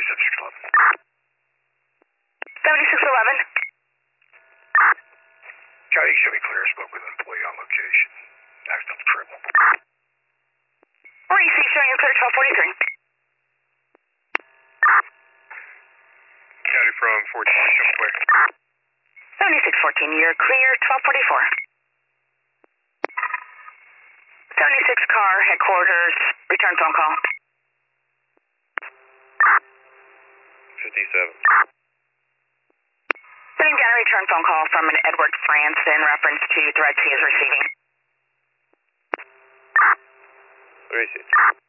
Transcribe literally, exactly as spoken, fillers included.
seventy-six eleven. seventy-six eleven. Charlie, you should be clear. Spoke with an employee on location. Asked on the crib. Where do you see showing you clear twelve forty-three? County from fourteen, come clear. seventy-six fourteen, you're clear twelve forty-four. seventy-six car, headquarters, return phone call. fifty-seven. Sending down a return phone call from an Edward France in reference to threats he is receiving. Let me see.